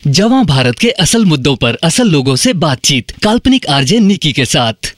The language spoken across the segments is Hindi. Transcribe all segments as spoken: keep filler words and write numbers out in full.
जवां भारत के असल मुद्दों पर असल लोगों से बातचीत, काल्पनिक आरजे निकी के साथ।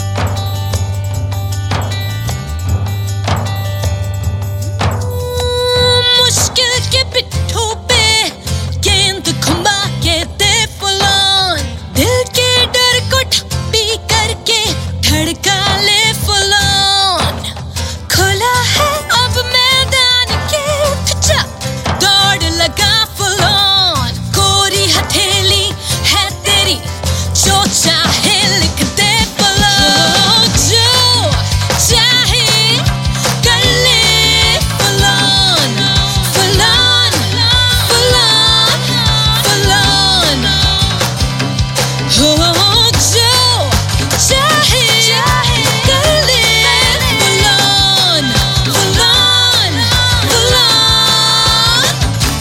मुश्किल के पिट्ठों पे गेंद घुमा के दे फुलान, दिल के डर को ठप्पी करके धड़का ले फुलान। खुला है अब मैदान के, उठ जा दौड़ लगा फुलान। कोरी हथेली है तेरी, जो चाहे लिख दे फुलान। जो चाहे कर ले फुलान, फुलान, फुलान, फुलान। हो जो चाहे कर ले फुलान, फुलान, फुलान,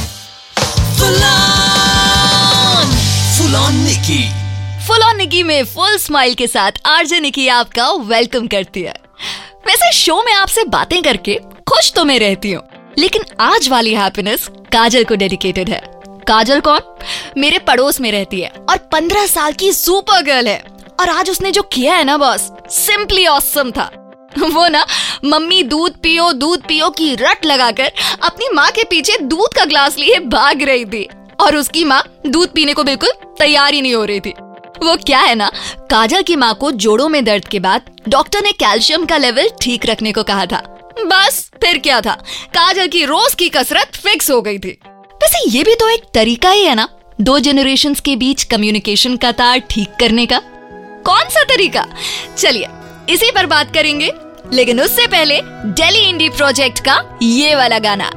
फुलान। फुलान निकी। फुल ऑन निकी में फुल स्माइल के साथ आरजे निकी आपका वेलकम करती है। वैसे शो में आपसे बातें करके खुश तो मैं रहती हूँ, लेकिन आज वाली हैप्पीनेस काजल को डेडिकेटेड है। काजल कौन? मेरे पड़ोस में रहती है और पंद्रह साल की सुपर गर्ल है। और आज उसने जो किया है ना बॉस, सिंपली ऑसम था। वो ना मम्मी दूध पियो दूध पियो की रट लगाकर अपनी माँ के पीछे दूध का ग्लास लिए भाग रही थी, और उसकी माँ दूध पीने को बिल्कुल तैयार ही नहीं हो रही थी। वो क्या है ना, काजल की माँ को जोड़ों में दर्द के बाद डॉक्टर ने कैल्शियम का लेवल ठीक रखने को कहा था। बस फिर क्या था, काजल की रोज की कसरत फिक्स हो गई थी। वैसे ये भी तो एक तरीका ही है ना, दो जनरेशंस के बीच कम्युनिकेशन का तार ठीक करने का। कौन सा तरीका? चलिए इसी पर बात करेंगे, लेकिन उससे पहले दिल्ली इंडी प्रोजेक्ट का ये वाला गाना।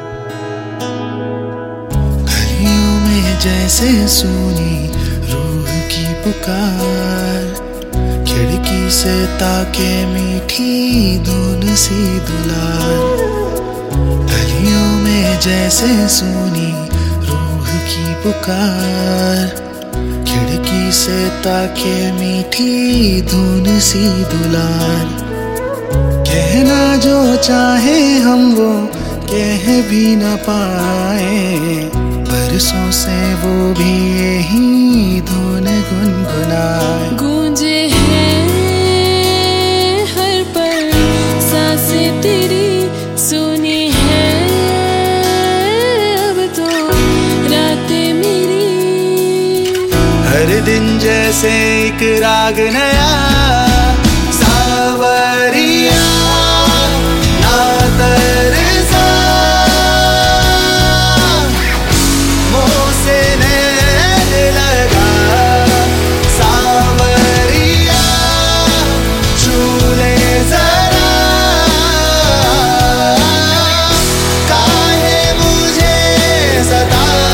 गलियों में जैसे सुनी रूह की पुकार, खिड़की से ताके मीठी धुन सी दुलार। गलियों में जैसे सुनी रूह की पुकार, खिड़की से ताके मीठी धुन सी दुलार। कहना जो चाहे हम वो कह भी न पाए, बरसों से वो भी यही धुन गुनगुनाए। गूंजे हैं हर पल सांसें तेरी, सुनी है अब तो रातें मेरी। हर दिन जैसे एक राग नया, सावरिया ना तरसा, मोह से नैन लगा। सावरिया छू ले जरा, काहे मुझे सताए।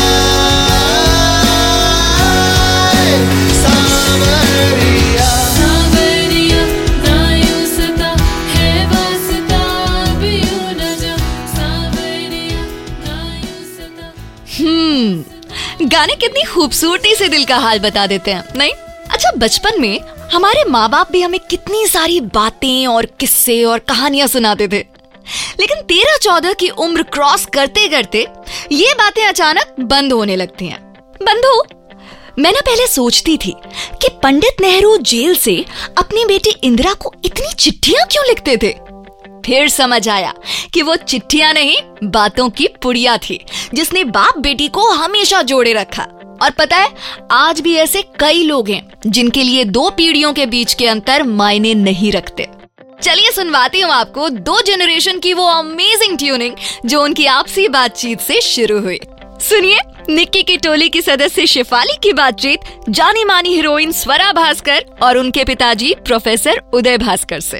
सावरिया सावरिया ना यूं सता है वास्ता, अब यूं न जा। सावरिया ना यूं सता। हम्म गाने कितनी खूबसूरती से दिल का हाल बता देते हैं, नहीं? अच्छा, बचपन में हमारे माँ बाप भी हमें कितनी सारी बातें और किस्से और कहानियां सुनाते थे, लेकिन तेरह चौदह की उम्र क्रॉस करते करते ये बातें अचानक बंद होने लगती हैं। बंद हो? मैं ना पहले सोचती थी कि पंडित नेहरू जेल से अपनी बेटी इंदिरा को इतनी चिट्ठियां क्यों लिखते थे। फिर समझ आया कि वो चिट्ठियां नहीं, बातों की पुड़िया थी, जिसने बाप बेटी को हमेशा जोड़े रखा। और पता है, आज भी ऐसे कई लोग हैं जिनके लिए दो पीढ़ियों के बीच के अंतर मायने नहीं रखते। चलिए सुनवाती हूँ आपको दो जनरेशन की वो अमेजिंग ट्यूनिंग जो उनकी आपसी बातचीत से शुरू हुई। सुनिए निक्की की टोली की सदस्य शिफाली की बातचीत जानी मानी हीरोइन स्वरा भास्कर और उनके पिताजी प्रोफेसर उदय भास्कर से।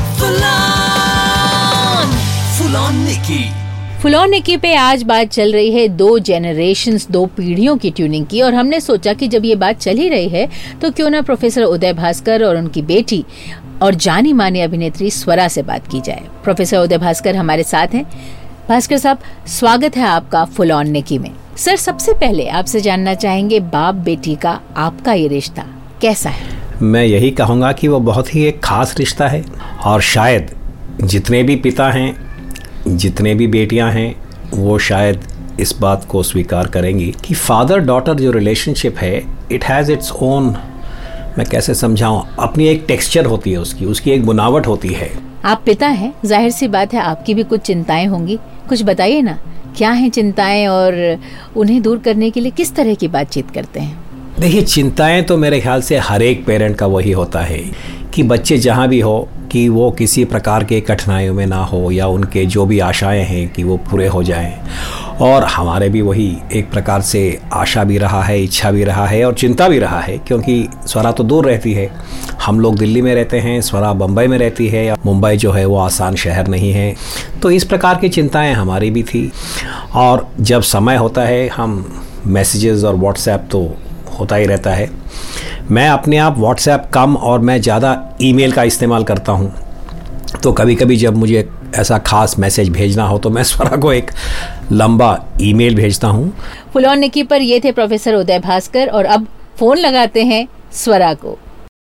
फुलान निकी। फुल ऑन निकी पे आज बात चल रही है दो जेनरेशंस, दो पीढ़ियों की ट्यूनिंग की, और हमने सोचा कि जब ये बात चल ही रही है तो क्यों ना प्रोफेसर उदय भास्कर और उनकी बेटी और जानी मानी अभिनेत्री स्वरा से बात की जाए। प्रोफेसर उदय भास्कर हमारे साथ हैं। भास्कर साहब, स्वागत है आपका फुल ऑन निकी में। सर, सबसे पहले आपसे जानना चाहेंगे, बाप बेटी का आपका ये रिश्ता कैसा है? मैं यही कहूँगा कि वो बहुत ही एक खास रिश्ता है, और शायद जितने भी पिता हैं, जितने भी बेटियां हैं, वो शायद इस बात को स्वीकार करेंगी कि फादर डॉटर जो रिलेशनशिप है, इट हैज़ इट्स ओन, मैं कैसे समझाऊं, अपनी एक टेक्सचर होती है उसकी, उसकी एक बुनावट होती है। आप पिता हैं, जाहिर सी बात है आपकी भी कुछ चिंताएं होंगी, कुछ बताइए ना, क्या हैं चिंताएं और उन्हें दूर करने के लिए किस तरह की बातचीत करते हैं? देखिए, चिंताएं तो मेरे ख्याल से हर एक पेरेंट का वही होता है कि बच्चे जहाँ भी हो कि वो किसी प्रकार के कठिनाइयों में ना हो, या उनके जो भी आशाएं हैं कि वो पूरे हो जाएं। और हमारे भी वही एक प्रकार से आशा भी रहा है, इच्छा भी रहा है और चिंता भी रहा है, क्योंकि स्वरा तो दूर रहती है, हम लोग दिल्ली में रहते हैं, स्वरा बम्बई में रहती है, या मुंबई जो है वो आसान शहर नहीं है। तो इस प्रकार की चिंताएं हमारी भी थी। और जब समय होता है, हम मैसेजेस और व्हाट्सएप तो होता ही रहता है। मैं अपने आप व्हाट्सएप कम और मैं ज़्यादा ईमेल का इस्तेमाल करता हूँ। तो कभी कभी जब मुझे ऐसा खास मैसेज भेजना हो तो मैं स्वरा को एक लंबा ईमेल भेजता हूँ। फुल ऑन निकी पर ये थे प्रोफेसर उदय भास्कर, और अब फोन लगाते हैं स्वरा को।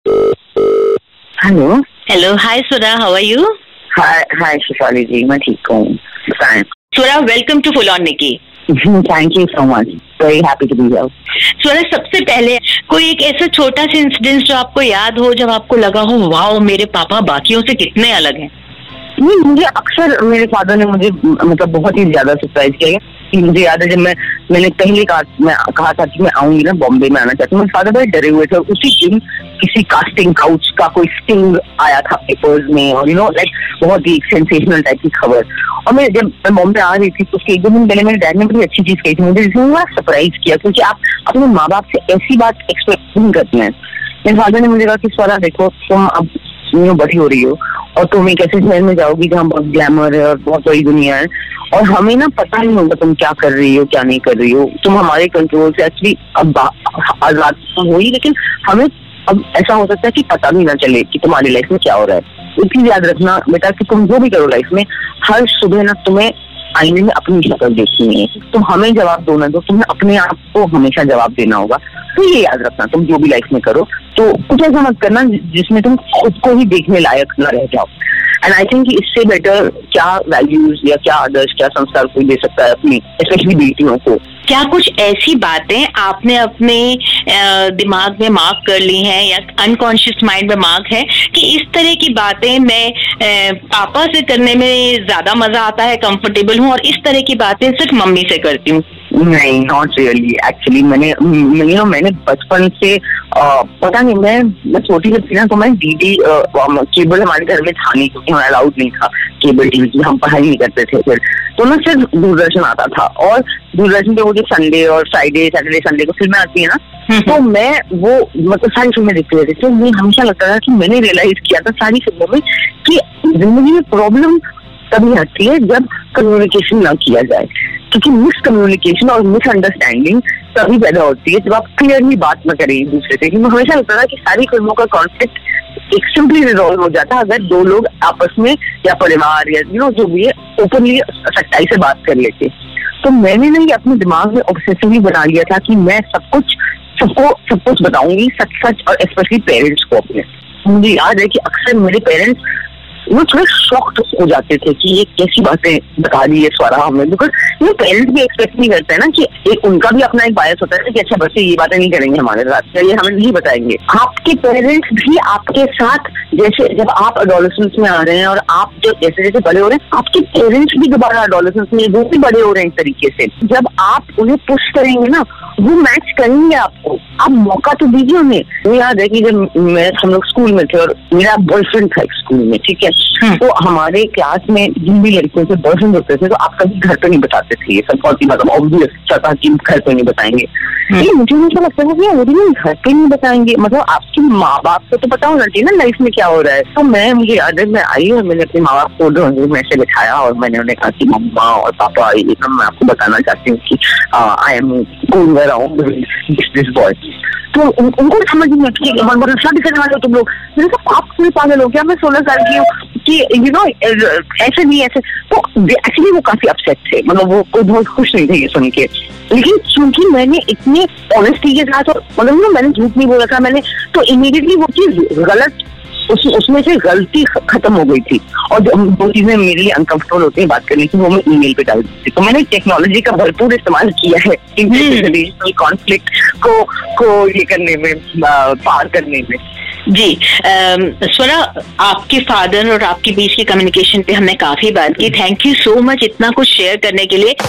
Hello hello, hi Swara, how are you? Hi hi Shifali ji, मैं ठीक हूँ। Swara, welcome to full on Nikki. Thank you so much, very happy to be here. Swara, सबसे पहले कोई एक ऐसा छोटा सा इंसिडेंस जो आपको याद हो, जब आपको लगा हो वाओ मेरे पापा बाकियों से कितने अलग हैं? नहीं, मुझे अक्सर मेरे फादर ने मुझे मतलब बहुत ही ज्यादा सरप्राइज किया कि मुझे याद है जब मैं मैंने पहले कहा मैं कहा था कि मैं आऊंगी ना, बॉम्बे में आना चाहती हूँ, मेरे फादर बड़े डरे हुए थे। उसी दिन किसी कास्टिंग काउच का कोई स्टिंग आया था पेपर्स में, और यू नो लाइक बहुत ही सेंसेशनल टाइप की खबर। और मैं जब मैं बॉम्बे आ रही थी तो उसके एक दो दिन पहले मेरे डैड ने बड़ी अच्छी चीज कही थी मुझे, जिसमें बड़ा सरप्राइज किया, क्योंकि आप अपने माँ बाप से ऐसी बात एक्सपेक्ट नहीं करते हैं। मेरे फादर ने मुझे कहा कि स्वरा देखो, तुम अब यू बड़ी हो रही हो और तुम एक ऐसे शहर में जाओगी जहाँ बहुत ग्लैमर है और बहुत बड़ी दुनिया है, और हमें ना पता नहीं होगा तुम क्या कर रही हो क्या नहीं कर रही हो। तुम हमारे कंट्रोल से एक्चुअली अब आजाद हुई, लेकिन हमें अब ऐसा हो सकता है कि पता भी ना चले कि तुम्हारी लाइफ में क्या हो रहा है। एक चीज याद रखना बेटा कि तुम जो भी करो लाइफ में, हर सुबह ना तुम्हें आईने में अपनी शक्ल देखनी है। तुम हमें जवाब दो ना दो, तुम्हें अपने आप को हमेशा जवाब देना होगा। तो ये याद रखना, तुम जो भी लाइफ में करो तो कुछ ऐसा मत करना जिसमें तुम खुद को ही देखने लायक ना रह जाओ। एंड आई थिंक इससे बेटर क्या वैल्यूज या क्या आदर्श, क्या संस्कार कोई दे सकता है अपनी स्पेशली बेटियों को। क्या कुछ ऐसी बातें आपने अपने दिमाग में मार्क कर ली हैं या अनकॉन्शियस माइंड में मार्क है कि इस तरह की बातें मैं पापा से करने में ज्यादा मजा आता है, कंफर्टेबल हूँ, और इस तरह की बातें सिर्फ मम्मी से करती हूँ? नहीं, नॉट रियली। एक्चुअली मैंने यू नो मैंने बचपन से आ, पता नहीं, मैं मैं छोटी जब थी ना तो मैं डीडी केबल हमारे घर में था नहीं, क्योंकि हमारा अलाउड नहीं था केबल टीवी, हम पढ़ाई नहीं करते थे फिर, तो ना सिर्फ दूरदर्शन आता था। और दूरदर्शन पे वो जो संडे और फ्राइडे सैटरडे संडे को फिल्में आती है ना, तो मैं वो मतलब सारी फिल्में देखती रहती थी। तो मुझे हमेशा लगता था कि मैंने रियलाइज किया था सारी फिल्मों में कि जिंदगी में प्रॉब्लम तभी आती है जब कम्युनिकेशन ना किया जाए, क्योंकि मिसकम्युनिकेशन और मिसअंडरस्टैंडिंग तभी पैदा होती है जब आप क्लियरली बात न करें एक दूसरे से। मुझे हमेशा लगता था कि सारी फिल्मों का कॉन्फ्लिक्ट एक सिंपली रिजॉल्व हो जाता अगर दो लोग आपस में या परिवार या यू नो जो भी है ओपनली सच्चाई से बात कर लेते। तो मैंने ना ये अपने दिमाग में ऑब्सेसिवली बना लिया था कि मैं सब कुछ सबको सब कुछ बताऊंगी सच सच, और स्पेशली पेरेंट्स को अपने। मुझे याद है कि अक्सर मेरे पेरेंट्स वो थोड़े शॉक्ड हो जाते थे कि ये कैसी बातें बता दी है स्वरा हमें, बिकॉज ये पेरेंट्स भी एक्सपेक्ट नहीं करते हैं ना कि एक उनका भी अपना एक बायस होता है कि अच्छा बच्चे ये बातें नहीं करेंगे हमारे साथ, ये हमें नहीं बताएंगे। आपके पेरेंट्स भी आपके साथ जैसे जब आप एडोलेसेंस में आ रहे हैं और आप जब जैसे जैसे बड़े हो रहे हैं, आपके पेरेंट्स भी दोबारा एडोलेसेंस में वो भी बड़े हो रहे हैं एक तरीके से। जब आप उन्हें पुश करेंगे ना, वो मैच करेंगे आपको, आप मौका तो दीजिए उन्हें। मुझे याद है कि जब मैं हम लोग स्कूल में थे और मेरा बॉयफ्रेंड था एक स्कूल में, ठीक है, तो हमारे क्लास में जिन भी लड़कियों से बॉयफ्रेंड होते थे तो आप कभी घर पे नहीं बताते थे, ये सब बहुत ही मतलब ऑब्वियस था कि घर पे नहीं बताएंगे। लेकिन मुझे ऐसा लगता है कि मुझे नहीं घर पे नहीं बताएंगे, मतलब आपके माँ बाप को तो पता होना चाहिए ना लाइफ में क्या हो रहा है। तो मैं मुझे याद है मैं आई और मैंने अपने माँ बाप को ड्राइंग में से बिठाया और मैंने उन्हें कहा कि मम्मा और पापा ये सब मैं आपको बताना चाहती हूँ कि I am going around this this boy. तो उन, उनको समझ नहीं आती कि मतलब शादी करने वाले हो तुम लोग। मैंने कहा आप पूरे पागल हो क्या, मैं सोलह साल की हूँ कि यू नो ऐसे नहीं ऐसे। तो एक्चुअली वो काफी अपसेट थे, मतलब वो कोई बहुत खुश नहीं थे ये सुन के। लेकिन क्योंकि मैंने इतने ऑनेस्टी के साथ और मतलब ना मैंने झूठ नहीं बोला था मैंने, तो इमीडिएटली वो चीज गलत उस, उसमें से गलती खत्म हो गई थी, और जो दो चीजें मेरे लिए अनकंफर्टेबल होती है बात करने की, वो मैं ईमेल पे डाल दी थी। तो मैंने टेक्नोलॉजी का भरपूर इस्तेमाल किया है इंटरनेशनल कॉन्फ्लिक्ट को को ये करने में, पार करने में। जी स्वरा, आपके फादर और आपके बीच की कम्युनिकेशन पे हमने काफी बात की। थैंक यू सो मच इतना कुछ शेयर करने के लिए।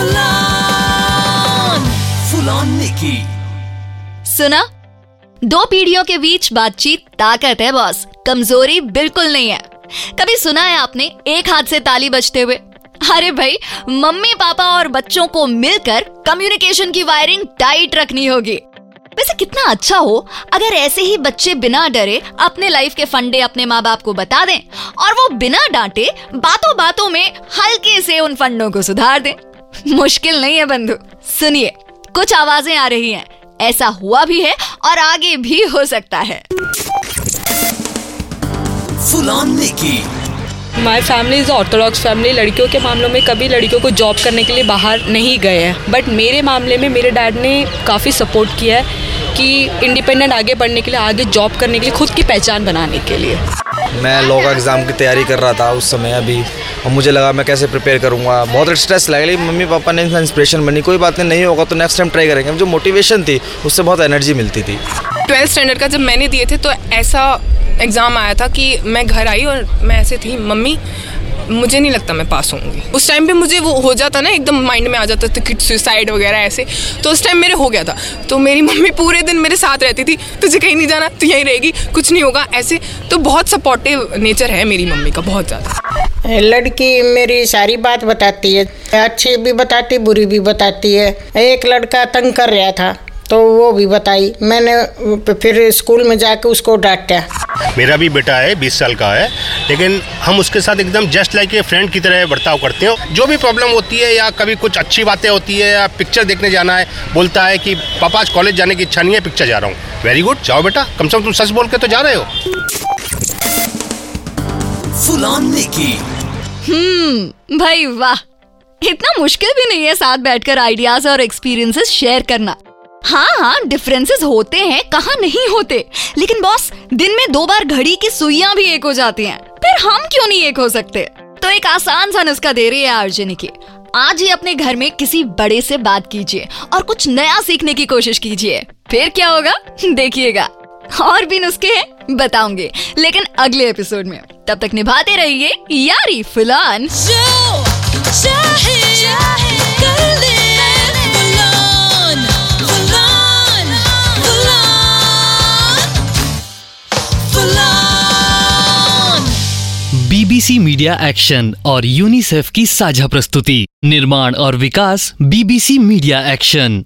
सुना, दो पीढ़ियों के बीच बातचीत ताकत है बॉस, कमजोरी बिल्कुल नहीं है। कभी सुना है आपने एक हाथ से ताली बजते हुए? अरे भाई, मम्मी पापा और बच्चों को मिलकर कम्युनिकेशन की वायरिंग टाइट रखनी होगी। वैसे कितना अच्छा हो अगर ऐसे ही बच्चे बिना डरे अपने लाइफ के फंडे अपने माँ बाप को बता दें और वो बिना डांटे बातों बातों में हल्के से उन फंडों को सुधार दें। मुश्किल नहीं है बंधु। सुनिए, कुछ आवाजें आ रही हैं, ऐसा हुआ भी है और आगे भी हो सकता है। My family is orthodox family. लड़कियों के मामलों में कभी लड़कियों को जॉब करने के लिए बाहर नहीं गए हैं, बट मेरे मामले में मेरे डैड ने काफ़ी सपोर्ट किया है कि इंडिपेंडेंट आगे बढ़ने के लिए, आगे जॉब करने के लिए, खुद की पहचान बनाने के लिए। मैं लॉ का एग्ज़ाम की तैयारी कर रहा था उस समय अभी, और मुझे लगा मैं कैसे प्रिपेयर करूँगा, बहुत स्ट्रेस लगा, लेकिन मम्मी पापा ने इंस्पिरेशन बनी, कोई बात नहीं, नहीं होगा तो नेक्स्ट टाइम ट्राई करेंगे। जो मोटिवेशन थी उससे बहुत एनर्जी मिलती थी। ट्वेल्थ स्टैंडर्ड का जब मैंने दिए थे तो ऐसा एग्ज़ाम आया था कि मैं घर आई और मैं ऐसे थी, मम्मी मुझे नहीं लगता मैं पास होंगी। उस टाइम पे मुझे वो हो जाता ना, एकदम माइंड में आ जाता था कि सुसाइड वगैरह ऐसे, तो उस टाइम मेरे हो गया था। तो मेरी मम्मी पूरे दिन मेरे साथ रहती थी, तुझे कहीं नहीं जाना, तू यहीं रहेगी, कुछ नहीं होगा ऐसे। तो बहुत सपोर्टिव नेचर है मेरी मम्मी का, बहुत ज़्यादा। लड़की मेरी सारी बात बताती है, अच्छी भी बताती, बुरी भी बताती है। एक लड़का तंग कर रहा था तो वो भी बताई, मैंने फिर स्कूल में जाके उसको डांटा। मेरा भी बेटा है, बीस साल का है, लेकिन हम उसके साथ एकदम जस्ट लाइक ए फ्रेंड की तरह बर्ताव करते हैं। जो भी प्रॉब्लम होती है या कभी कुछ अच्छी बातें होती है या पिक्चर देखने जाना है, बोलता है कि पापा आज कॉलेज जाने की इच्छा नहीं है, पिक्चर जा रहा हूँ। वेरी गुड, जाओ बेटा, कम से कम तुम सच बोल के तो जा रहे हो। हम्म भाई वाह, इतना मुश्किल भी नहीं है साथ बैठकर आइडियाज और एक्सपीरियंसेस शेयर करना। हाँ हाँ, डिफरेंसेस होते हैं, कहाँ नहीं होते, लेकिन बॉस दिन में दो बार घड़ी की सुइयां भी एक हो जाती हैं, फिर हम क्यों नहीं एक हो सकते? तो एक आसान सा नुस्खा दे रही है आरजे निकी। आज ही अपने घर में किसी बड़े से बात कीजिए और कुछ नया सीखने की कोशिश कीजिए, फिर क्या होगा देखिएगा। और भी नुस्खे हैं बताऊंगे, लेकिन अगले एपिसोड में। तब तक निभाते रहिए यारी फुलान। बीबीसी मीडिया एक्शन और यूनिसेफ की साझा प्रस्तुति, निर्माण और विकास बीबीसी मीडिया एक्शन।